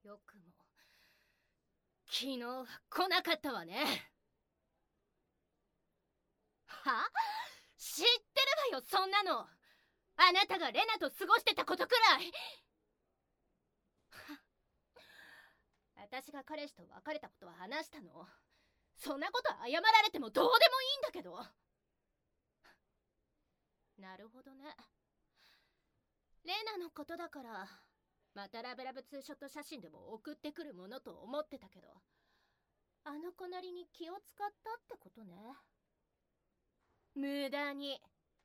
よくも昨日は来なかったわね。は？知ってるわよ、そんなの。あなたがレナと過ごしてたことくらい。私が彼氏と別れたことは話したの。そんなこと謝られてもどうでもいいんだけど。なるほどね。レナのことだからまたラブラブツーショット写真でも送ってくるものと思ってたけど、あの子なりに気を使ったってことね。無駄に。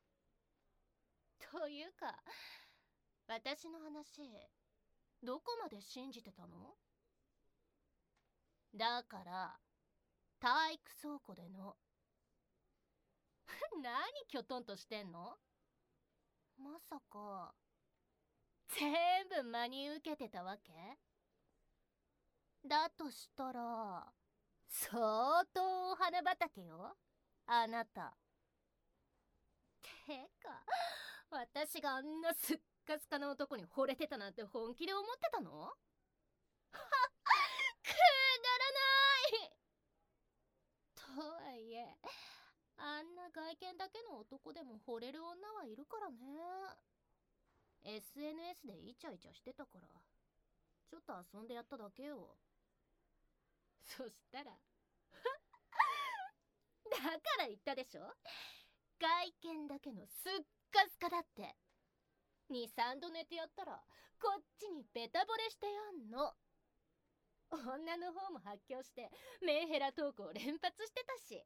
というか、私の話どこまで信じてたの？だから体育倉庫での何きょとんとしてんの？まさか全部真に受けてたわけ？だとしたら相当お花畑よ、あなた。てか、私があんなすっかすかな男に惚れてたなんて本気で思ってたの？はっくだらない。とはいえ、あんな外見だけの男でも惚れる女はいるからね。SNS でイチャイチャしてたからちょっと遊んでやっただけよ。そしたらだから言ったでしょ、外見だけのすっかすかだって。2、3度寝てやったらこっちにベタ惚れしてやんの。女の方も発狂してメンヘラトークを連発してたし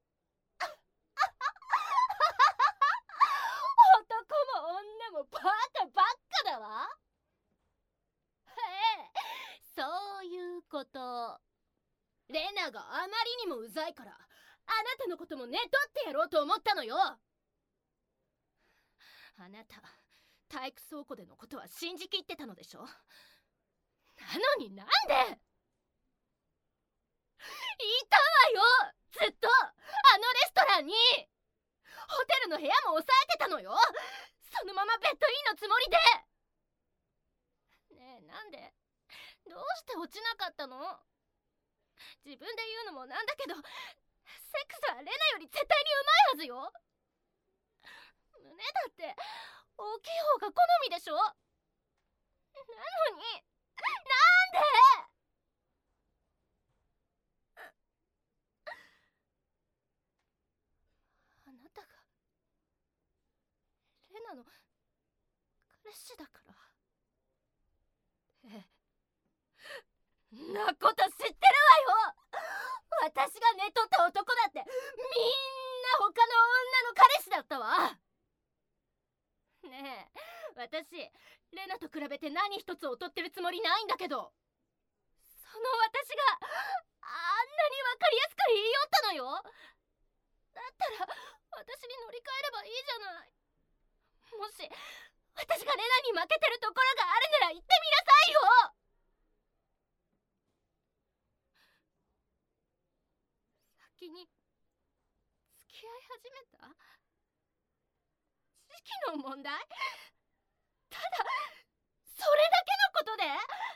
男も女もバカばっかだわ。へえ、そういうこと。レナがあまりにもうざいからあなたのことも寝取ってやろうと思ったのよ。あなた体育倉庫でのことは信じきってたのでしょ。なのになんで？いたわよ、ずっとあのレストランに。ホテルの部屋も押さえてたのよ。そのままベッドインのつもりで。ねえ、なんでどうして落ちなかったの？自分で言うのもなんだけど、セックスはレナより絶対にうまいはずよ。胸だって大きい方が好みでしょ。なのになんで？あなたがレナの彼氏だから。ええ、なこと知ってるわよ。私が寝取った男だってみんな他の女の彼氏だったわ。ねえ、私レナと比べて何一つ劣ってるつもりないんだけど、その私があんなに分かりやすく言いよったのよ。だったら私に乗り換えればいいじゃない。もし私がレナに負けてるところがあるなら言ってみなさいよ。先に付き合い始めた時期の問題？ただそれだけのことで？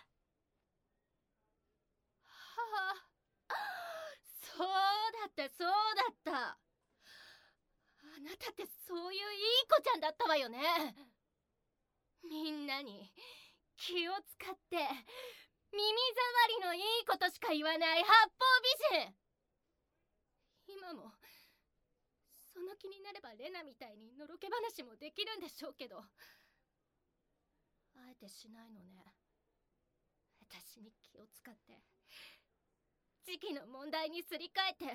はあ、そうだったそうだった。あなたってそういういい子ちゃんだったわよね。みんなに気を使って耳障りのいいことしか言わない八方美人。今もその気になればレナみたいにのろけ話もできるんでしょうけど、あえてしないのね。私に気を使って時期の問題にすり替えて。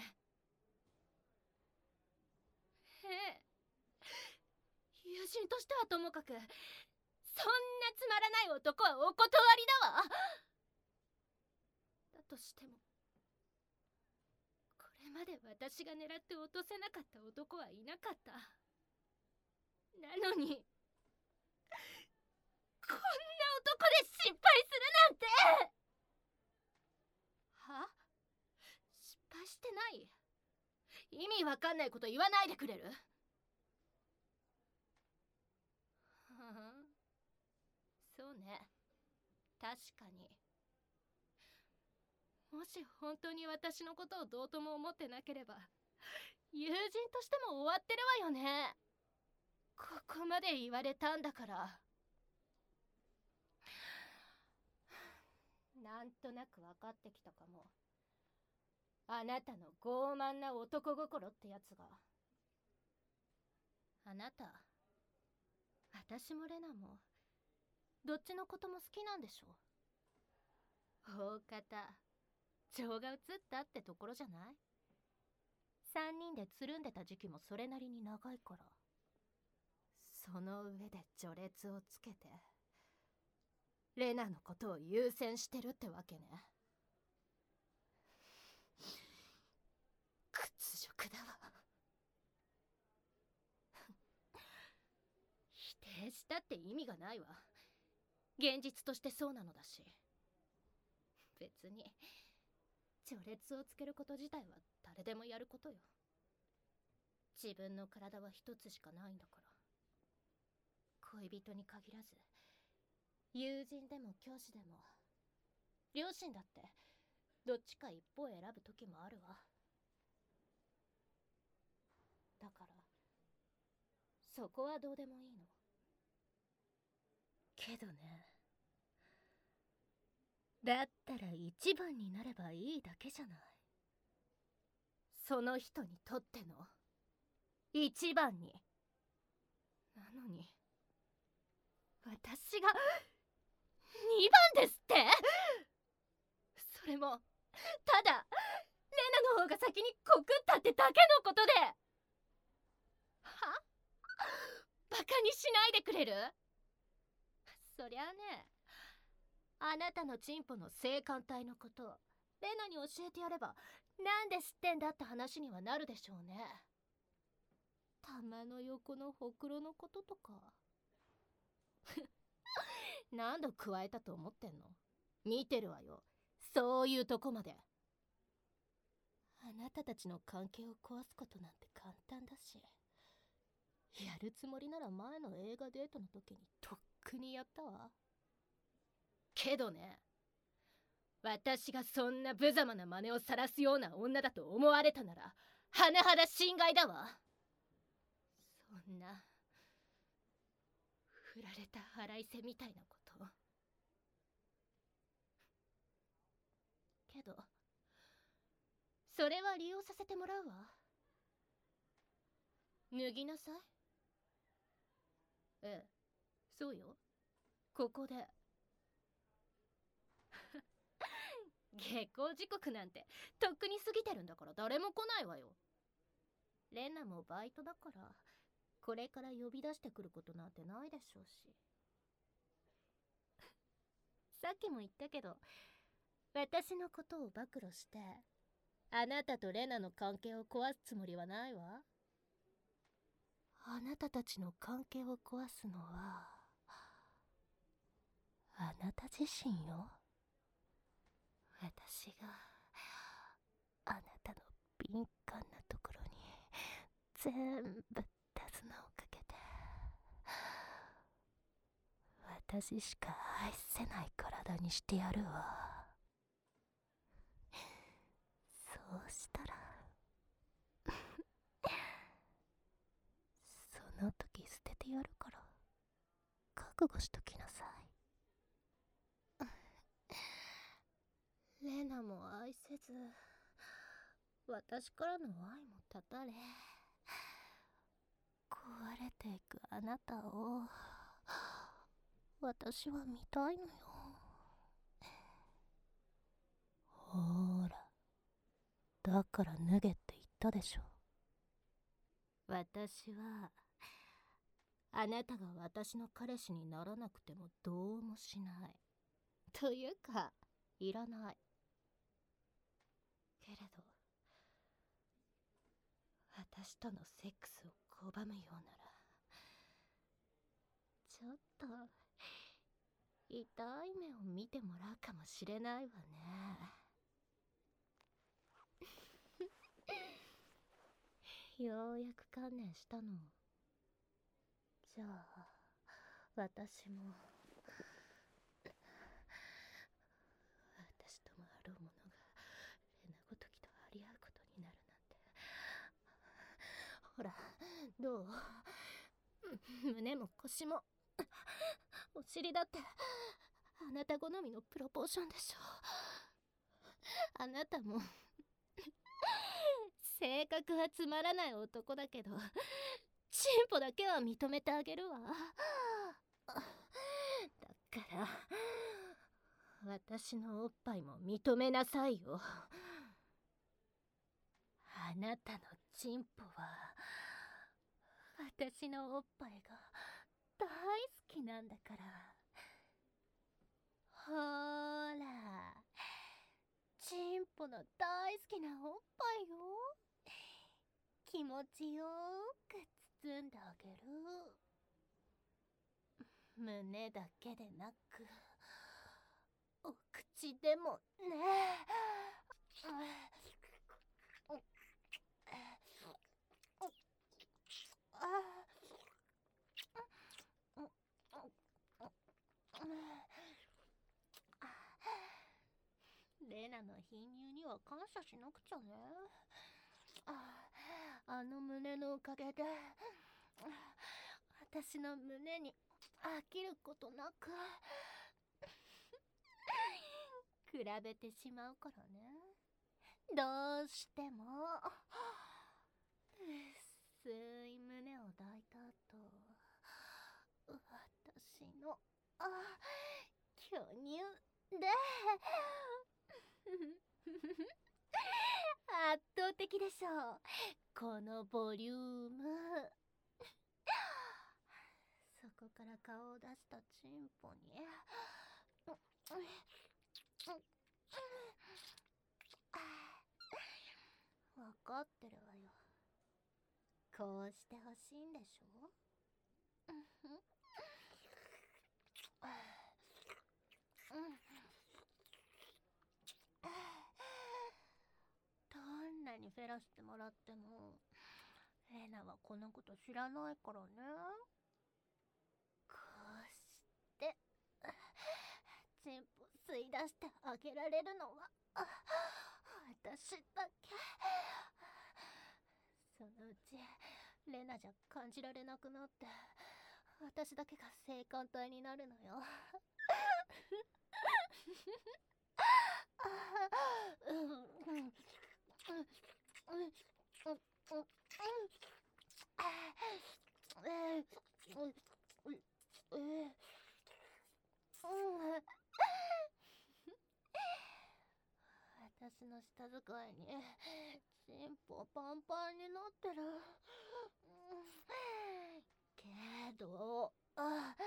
ええ、友人としてはともかくそんなつまらない男はお断りだわ。だとしてもこれまで私が狙って落とせなかった男はいなかった。なのにこんな男で失敗するなんて。は？失敗してない？意味わかんないこと言わないでくれる？はあ、そうね、確かにもし本当に私のことをどうとも思ってなければ、友人としても終わってるわよね。ここまで言われたんだから。なんとなく分かってきたかも。あなたの傲慢な男心ってやつが。あなた、私もレナもどっちのことも好きなんでしょ。大方情が移ったってところじゃない？3人でつるんでた時期もそれなりに長いから。その上で序列をつけてレナのことを優先してるってわけね。屈辱だわ。否定したって意味がないわ。現実としてそうなのだし。別に序列をつけること自体は誰でもやることよ。自分の体は一つしかないんだから。恋人に限らず、友人でも教師でも両親だってどっちか一方選ぶ時もあるわ。だからそこはどうでもいいの。けどね、だったら一番になればいいだけじゃない。その人にとっての一番に。なのに私が2番ですって。それもただレナの方が先に告ったってだけのことで。は？バカにしないでくれる？そりゃあね、あなたのチンポの性感帯のことレナに教えてやればなんで知ってんだって話にはなるでしょうね。玉の横のほくろのこととか。何度加えたと思ってんの？見てるわよ、そういうとこまで。あなたたちの関係を壊すことなんて簡単だし、やるつもりなら前の映画デートの時にとっくにやったわ。けどね、私がそんな無様な真似を晒すような女だと思われたなら甚だ心外だわ。そんな振られた腹いせみたいなこと。けどそれは利用させてもらうわ。脱ぎなさい。ええ、そうよ、ここで。下校時刻なんてとっくに過ぎてるんだから誰も来ないわよ。レナもバイトだからこれから呼び出してくることなんてないでしょうし。さっきも言ったけど、私のことを暴露してあなたとレナの関係を壊すつもりはないわ。あなたたちの関係を壊すのはあなた自身よ。私があなたの敏感なところに全部手綱をかけて、私しか愛せない体にしてやるわ。そうしたらその時捨ててやるから覚悟しときなさい。レナも愛せず、私からの愛も断たれ、壊れていくあなたを私は見たいのよ。ほーら、だから脱げって言ったでしょ。私はあなたが私の彼氏にならなくてもどうもしない。というかいらない。けれど私とのセックスを拒むようならちょっと痛い目を見てもらうかもしれないわね。ようやく観念したの。じゃあ私も私ともあろうものがほら、どう？胸も腰もお尻だってあなた好みのプロポーションでしょ。あなたも性格はつまらない男だけどチンポだけは認めてあげるわ。だから私のおっぱいも認めなさいよ。あなたのチンポは私のおっぱいが大好きなんだから。ほーら、チンポの大好きなおっぱいよ。気持ちよく包んであげる。胸だけでなくお口でもね。レナの貧乳には感謝しなくちゃね。あの胸のおかげで私の胸に飽きることなく比べてしまうからね。どうしても薄い胸を抱いた後、私の巨乳で圧倒的でしょ、このボリューム。そこから顔を出したチンポに分かってるわよ。こうしてほしいんでしょ。どんなにフェラしてもらってもレナはこのこと知らないからね。こうしてチンポ吸い出してあげられるのは私だけ。そのうちレナじゃ感じられなくなって私だけが性感帯になるのよ。私の舌使いにチンポパンパンになってる。けどこ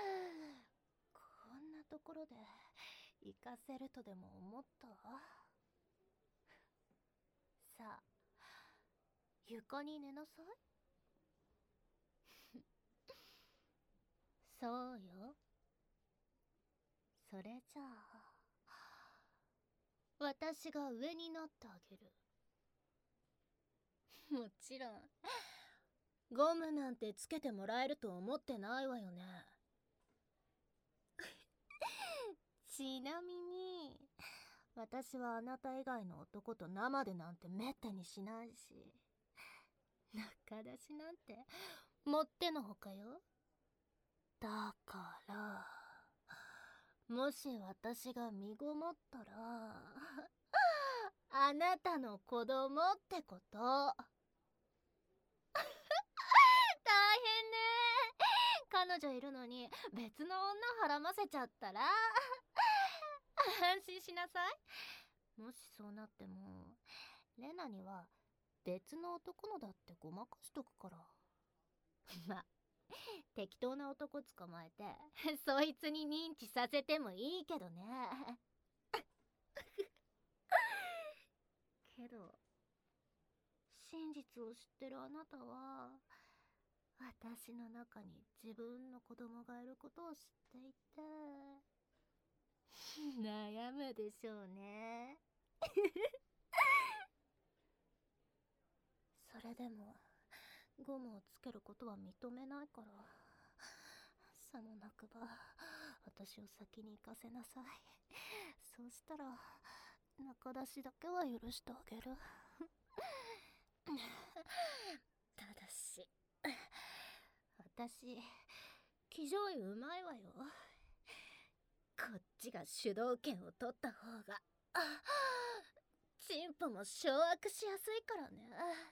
んなところで行かせるとでも思った？さあ床に寝なさい。そうよ。それじゃあ私が上になってあげる。もちろんゴムなんてつけてもらえると思ってないわよね。ちなみに私はあなた以外の男と生でなんてめったにしないし、仲出しなんてもってのほかよ。だからもし私が身ごもったらあなたの子供ってこと。大変ね。彼女いるのに別の女はらませちゃったら安心しなさい。もしそうなってもレナには別の男のだってごまかしとくから。ま、適当な男捕まえてそいつに認知させてもいいけどね。けど真実を知ってるあなたは私の中に自分の子供がいることを知っていて悩むでしょうね。それでもゴムをつけることは認めないから、さもなくば私を先に行かせなさい。そうしたら仲出しだけは許してあげる。ただし私騎乗位うまいわよ。こっちが主導権を取った方がチンポも掌握しやすいからね。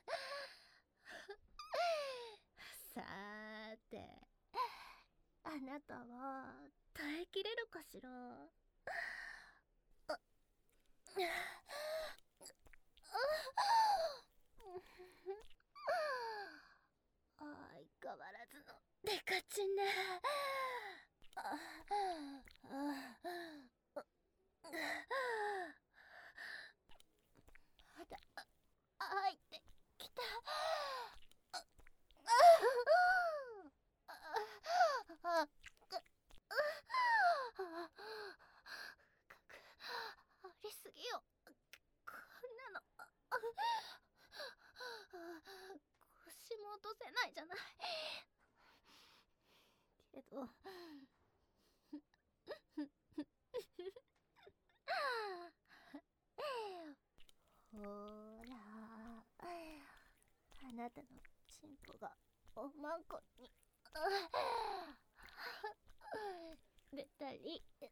さーて、あなたは耐えきれるかしら。相変わらずのデカチンね。まだ入ってきた。ありすぎよ、こんなの。腰も落とせないじゃない。けどほら、あなたのチンポがおまんこに出たり出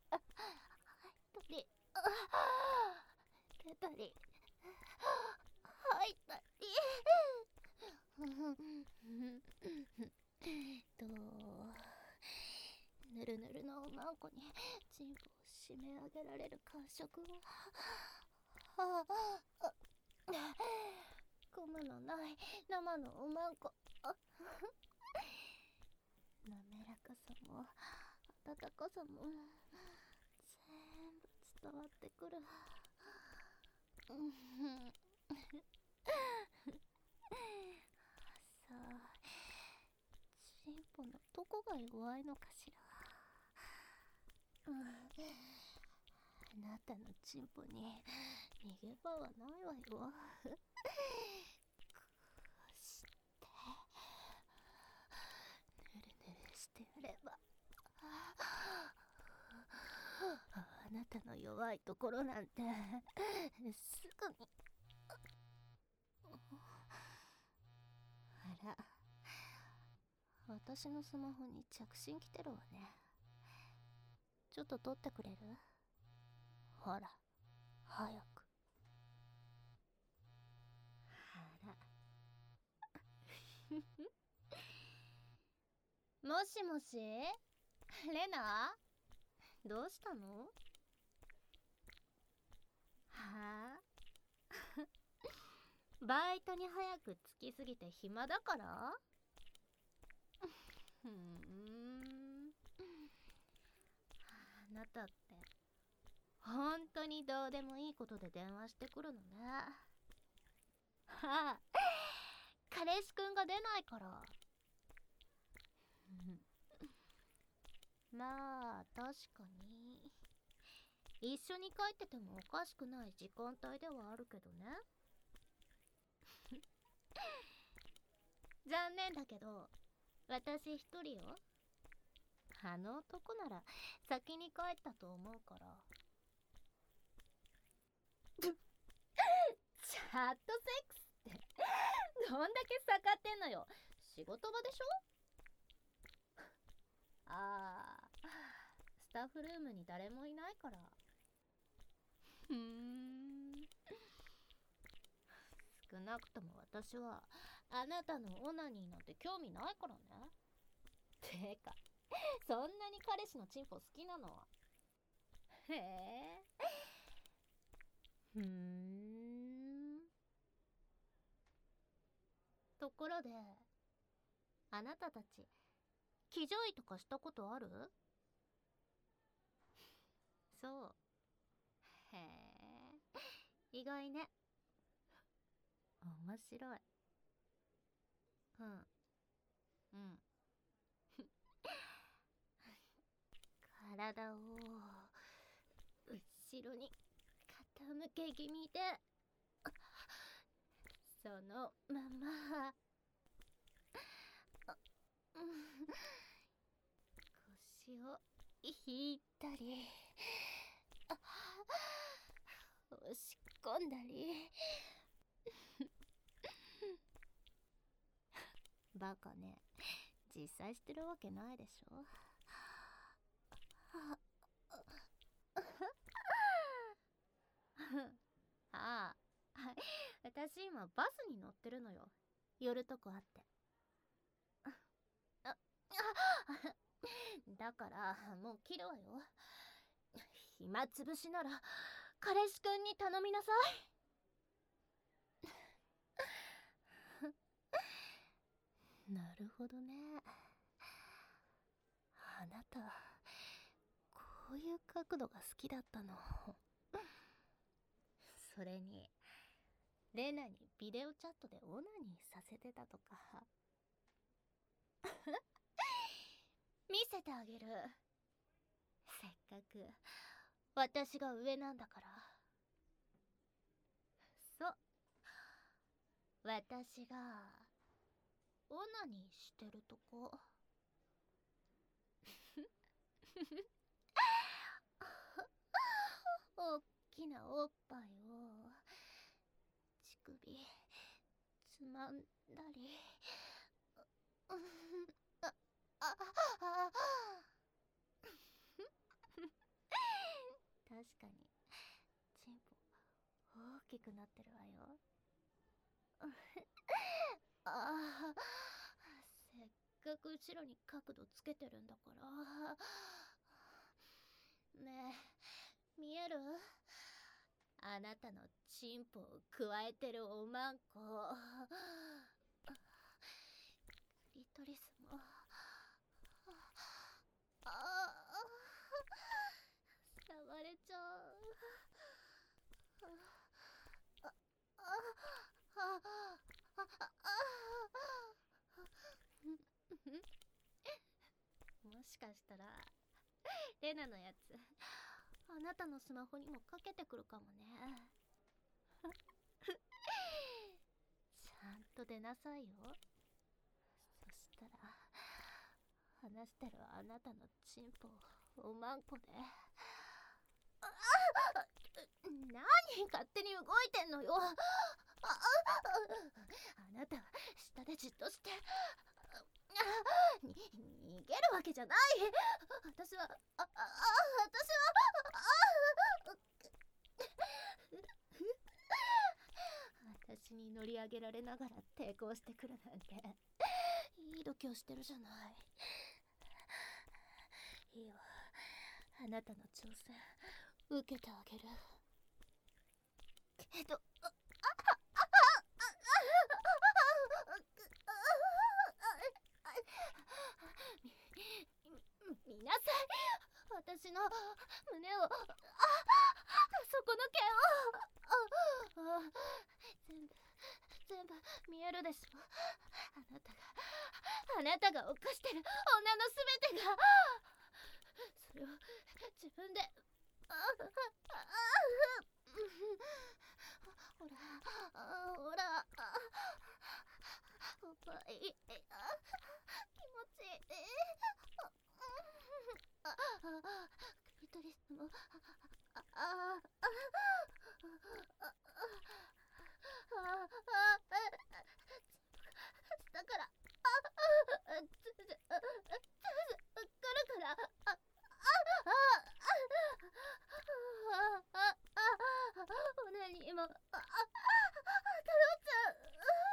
たり入ったり。ぬるぬるのおまんこにチンポを締め上げられる感触はゴムのない生のおまんこ。滑らかさも温かさも全部伝わってくる。さあ、チンポのどこが弱いのかしら。あなたのチンポに逃げ場はないわよ。こうしてぬるぬるしてやればあなたの弱いところなんてすぐに。あら、私のスマホに着信来てるわね。ちょっと撮ってくれる？ほら、早く。あらもしもし、レナ？どうしたの？はあバイトに早く着きすぎて暇だから？ふーん。あなたって本当にどうでもいいことで電話してくるのね。はあ、彼氏くんが出ないから。まあ確かに一緒に帰っててもおかしくない時間帯ではあるけどね。残念だけど私一人よ。あの男なら先に帰ったと思うから。チャットセックスってどんだけ盛ってんのよ。仕事場でしょ？ああ、スタッフルームに誰もいないから。少なくとも私はあなたのオナニーなんて興味ないからね。てか、そんなに彼氏のチンポ好きなの？へえ。ところで、あなたたち騎乗位とかしたことある？そう。へえ、意外ね。面白い。うん。体を後ろに傾け気味で、そのまま腰を引いたり押し込んだり。バカね、 実際してるわけないでしょ。ああ、私今バスに乗ってるのよ。寄るとこあって。だからもう切るわよ。暇つぶしなら彼氏くんに頼みなさい。なるほどね。あなたこういう角度が好きだったの。それにレナにビデオチャットでオナニーさせてたとか。見せてあげる。せっかく私が上なんだから。そう、私がオナニーしてるとこ。おっきなおっぱいを乳首つまんだり。確かにチンポ大きくなってるわよ。ああ、せっかく後ろに角度つけてるんだから。ねえ、見える？あなたのチンポをくわえてるおまんこ。クリトリスも。触れちゃう。もしかしたらレナのやつあなたのスマホにもかけてくるかもね。ちゃんと出なさいよ。そしたら話してるあなたのチンポおまんこで。何勝手に動いてんのよ。あなたは下でじっとして逃げるわけじゃない。私は私に乗り上げられながら抵抗してくるなんていい度胸してるじゃない。いいよ、あなたの挑戦受けてあげるけど。見なさい、私の胸を。そこの剣を。全部見えるでしょ。あなたが犯してる女のすべてが。それを自分で。ほらおっぱい気持ちいい。クリトリスも。だから来るから。オナニーも頼っちゃう。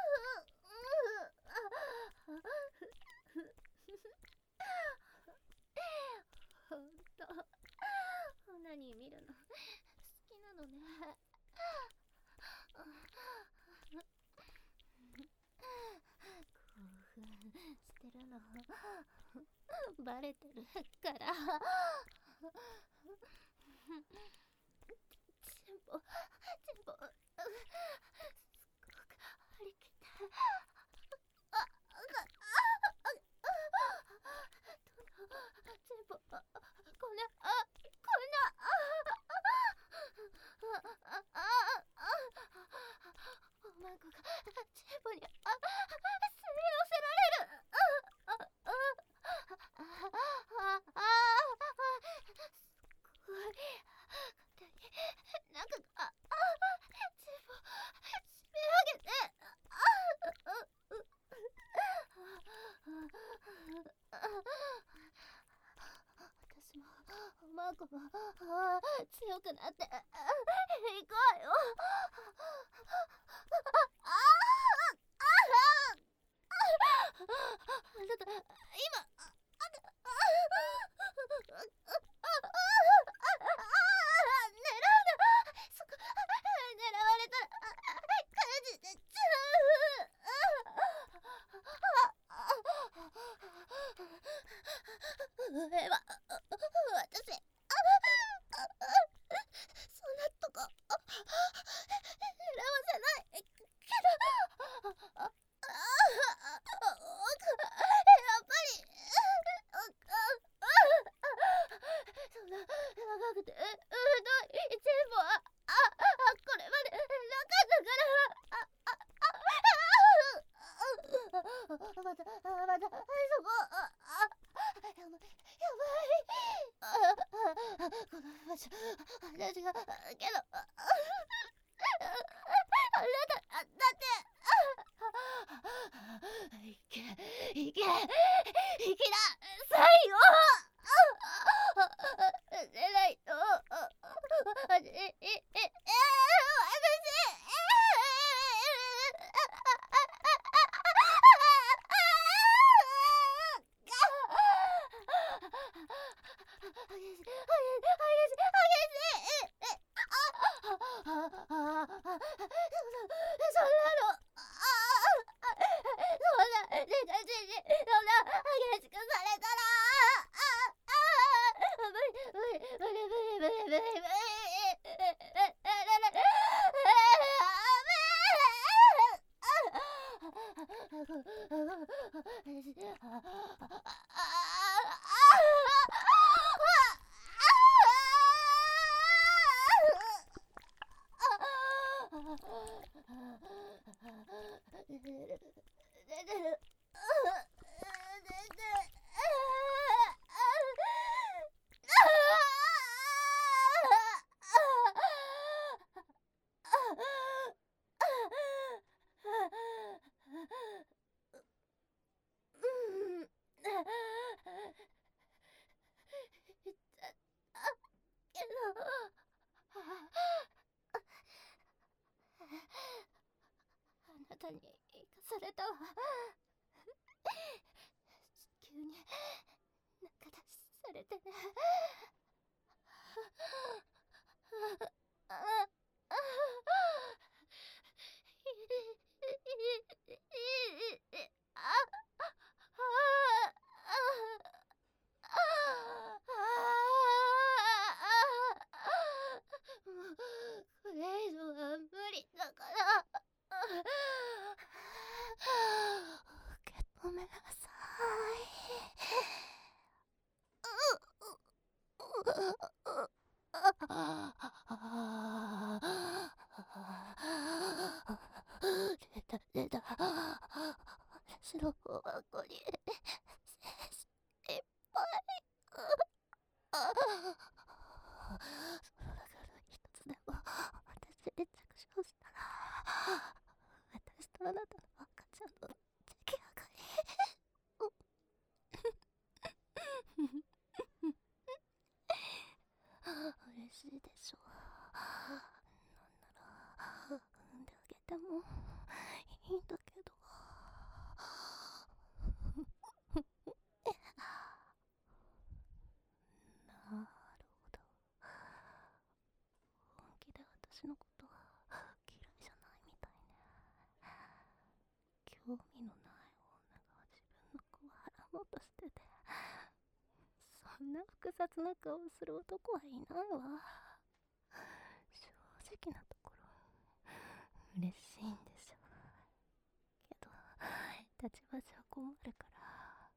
ほんとオナニー見るの好きなのね。興奮してるのバレてるから。チンポすごく張り切って。チンポこんなおまんこがチンポに吸い寄せられる。すごい勝手になんかチンポ締め上げて。 こも強くなっていこうよ。あなた今そこ狙われたら火事でちゃう。上は私そんなとこ狙わせないけどやっぱりそんな長くて太いチェーンはこれまでなかったからまたそこやばいこの場所私がけどあなただっていけなさいよでないとあなたに生かされたわ。急に中出しされてね。これ以上は無理だから。受け止めなさい。出た。私の方箱にいっぱい。その中の一つでも私に着床したら、私とあなたの赤ちゃんの出来上がり。嬉しいでしょ。なんなら産んであげてもいいんだけど。なるほど。本気で私のことは嫌いじゃないみたいね。興味のない女が自分の子を払おうとしてて、そんな複雑な顔をする男はいないわ。正直なところ嬉しいんでしょ。けど立場じゃ困るから。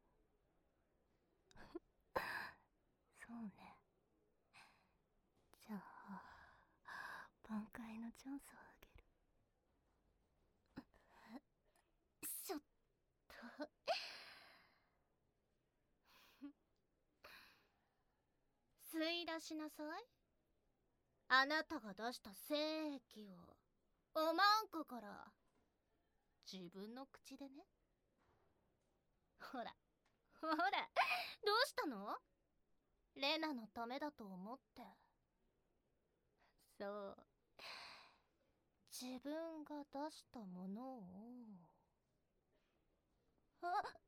そうね。じゃあ挽回のチャンスをあげる。ちょっと吸い出しなさい。あなたが出した精液をおまんこから自分の口でね。ほらどうしたの？ レナのためだと思って。そう、自分が出したものを。あ、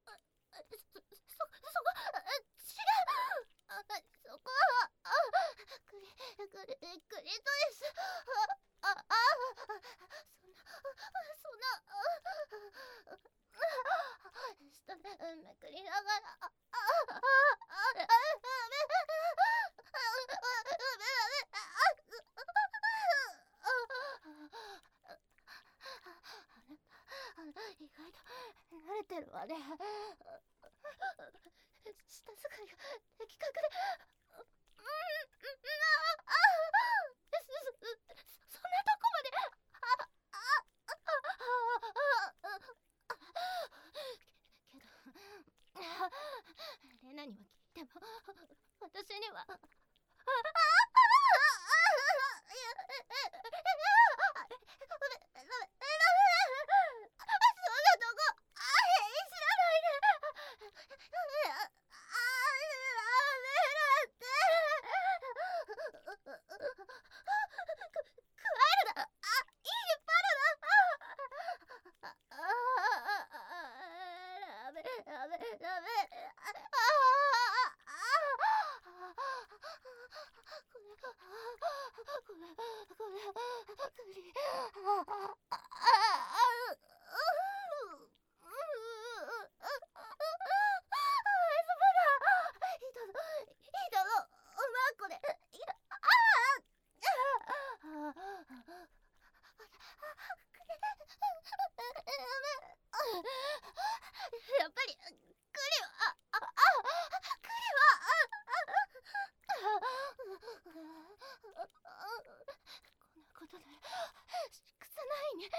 違う。そこは、クリトリス。そんな、下でめくりながら、意外と慣れてるわね。舌使いが的確で、そんなとこまで。けど、レナには聞いても、私には。やっぱりクリはクリはこんなことなら仕方ないね。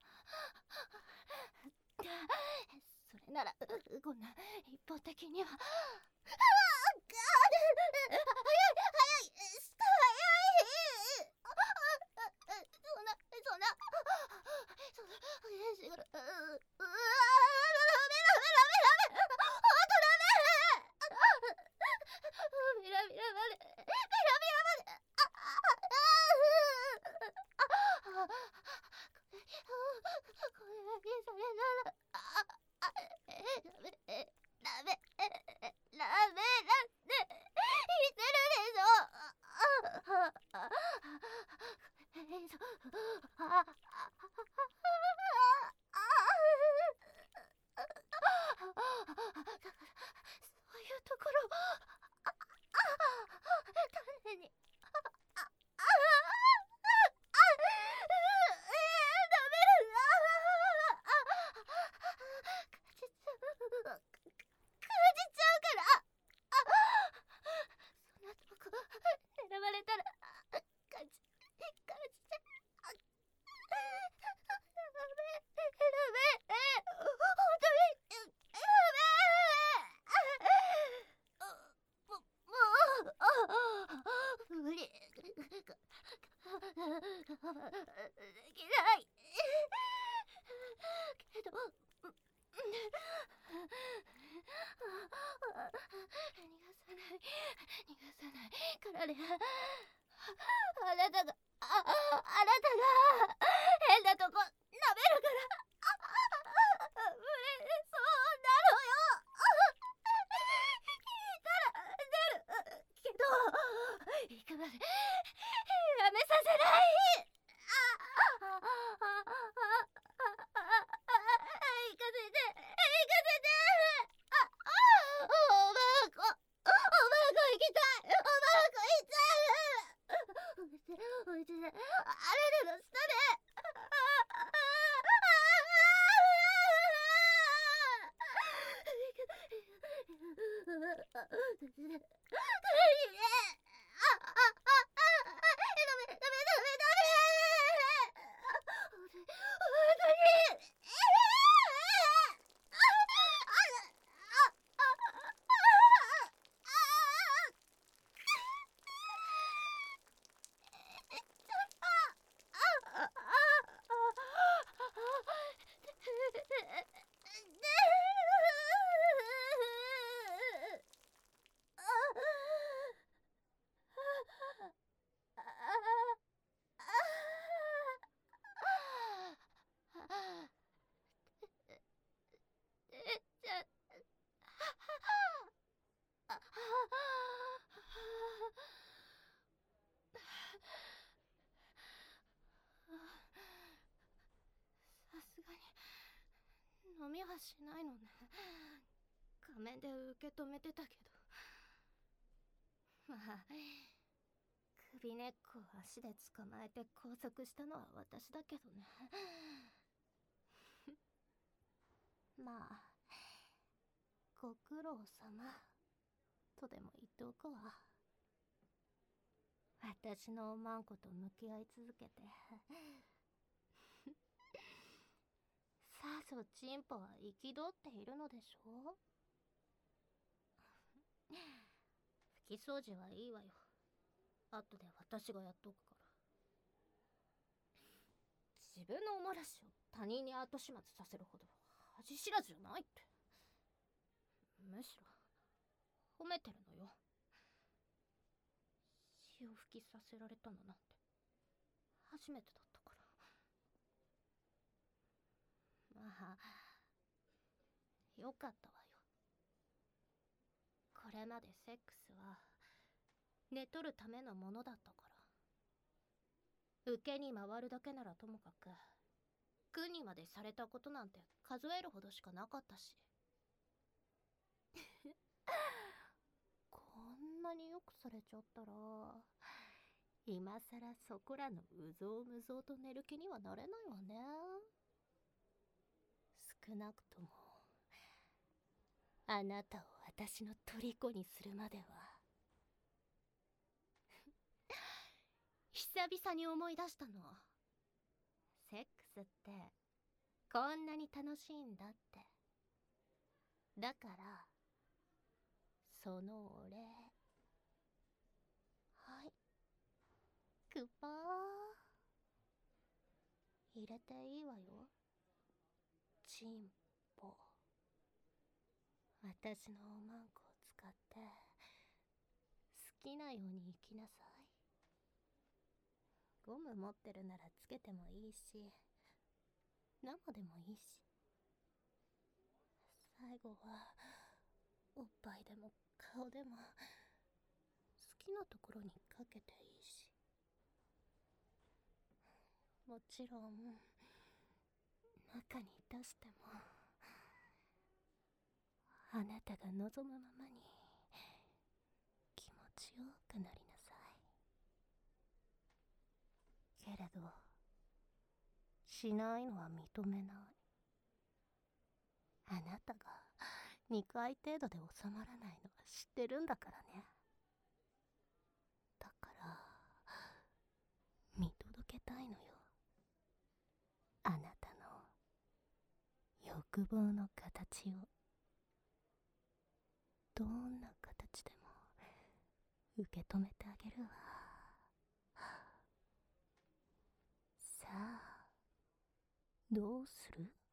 それならこんな一方的には。早い下早い。そんな嬉しい。そういうところ種に感じちゃうから。そんなとこ狙われたら感じちゃう。本当に無理。できないけど、逃がさないからね。あなたが変なとこ舐めるから無理そうなのよ。聞いたら出るけど、行くまでやめさせない。行かせて。おばあこ行きたい。おばあこ行きたい。おいてあれでの下で。 はしないのね。仮面で受け止めてたけど。まあ、首根っこを足で捕まえて拘束したのは私だけどね。まあ、ご苦労様とでも言っておくわ。私のおまんこと向き合い続けてさぞチンポは憤っているのでしょう。拭き掃除はいいわよ。後で私がやっとくから。自分のおもらしを他人に後始末させるほど恥知らずじゃないって。むしろ褒めてるのよ。潮吹きさせられたのなんて初めてだったから。まあ、よかったわよ。これまでセックスは寝取るためのものだったから。受けに回るだけならともかく、苦にまでされたことなんて数えるほどしかなかったし。こんなによくされちゃったら、今さらそこらのうぞうむぞうと寝る気にはなれないわね。少なくともあなたを私の虜にするまでは。久々に思い出したの。セックスってこんなに楽しいんだって。だからそのお礼。はい、クッパー入れていいわよ。チンポ。私のおまんこを使って好きなように生きなさい。ゴム持ってるならつけてもいいし、生でもいいし。最後はおっぱいでも顔でも好きなところにかけていいし。もちろん中に出してもあなたが望むままに気持ちよくなりなさい。けれどしないのは認めない。あなたが2回程度で収まらないのは知ってるんだからね。だから見届けたいのよ、あなたの欲望の形を。どんな形でも受け止めてあげるわ。さあ、どうする？